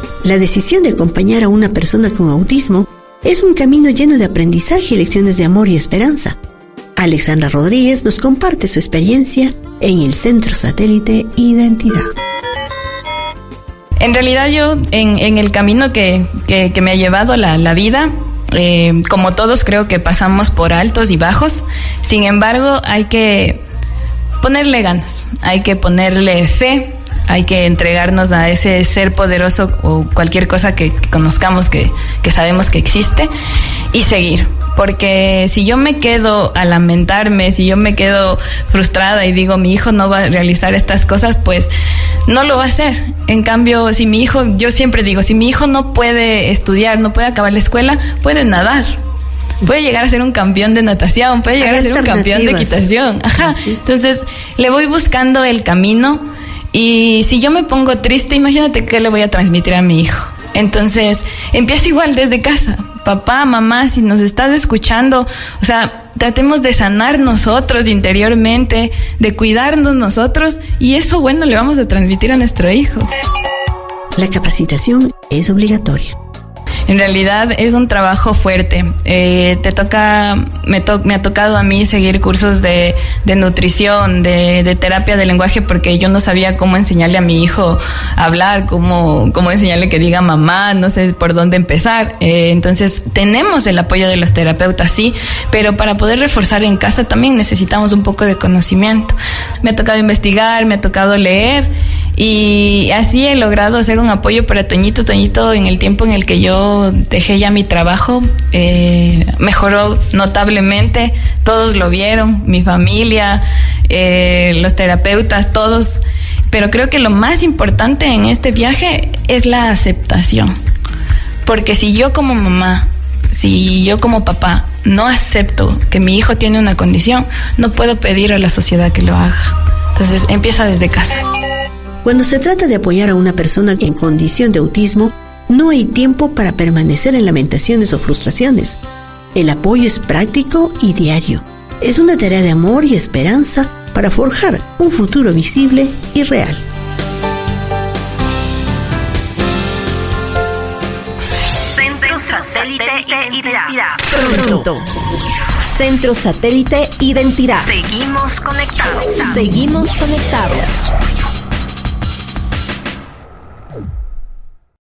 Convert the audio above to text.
La decisión de acompañar a una persona con autismo es un camino lleno de aprendizaje y lecciones de amor y esperanza. Alexandra Rodríguez nos comparte su experiencia en el Centro Satélite Identidad. En realidad yo, en el camino que me ha llevado la vida, como todos creo que pasamos por altos y bajos. Sin embargo, hay que ponerle ganas, hay que ponerle fe, hay que entregarnos a ese ser poderoso o cualquier cosa que conozcamos, que sabemos que existe, y seguir. Porque si yo me quedo a lamentarme, si yo me quedo frustrada y digo mi hijo no va a realizar estas cosas, pues no lo va a hacer. En cambio, si mi hijo, yo siempre digo, si mi hijo no puede estudiar, no puede acabar la escuela, puede nadar. Puede llegar a ser un campeón de natación, puede llegar a ser un campeón de equitación. Ajá. Entonces, le voy buscando el camino, y si yo me pongo triste, imagínate qué le voy a transmitir a mi hijo. Entonces, empieza igual desde casa. Papá, mamá, si nos estás escuchando, o sea, tratemos de sanar nosotros interiormente, de cuidarnos nosotros, y eso, bueno, le vamos a transmitir a nuestro hijo. La capacitación es obligatoria. En realidad es un trabajo fuerte. Me ha tocado a mí seguir cursos de nutrición, de terapia del lenguaje, porque yo no sabía cómo enseñarle a mi hijo a hablar, cómo enseñarle que diga mamá, no sé por dónde empezar. Entonces tenemos el apoyo de los terapeutas, sí, pero para poder reforzar en casa también necesitamos un poco de conocimiento. Me ha tocado investigar, me ha tocado leer, y así he logrado hacer un apoyo para Toñito. Toñito, en el tiempo en el que yo dejé ya mi trabajo, mejoró notablemente. Todos lo vieron, mi familia, los terapeutas, todos. Pero creo que lo más importante en este viaje es la aceptación. Porque si yo como mamá, si yo como papá no acepto que mi hijo tiene una condición, no puedo pedir a la sociedad que lo haga. Entonces empieza desde casa. Cuando se trata de apoyar a una persona en condición de autismo, no hay tiempo para permanecer en lamentaciones o frustraciones. El apoyo es práctico y diario. Es una tarea de amor y esperanza para forjar un futuro visible y real. Centro Satélite Identidad. Pronto. Centro Satélite Identidad. Seguimos conectados.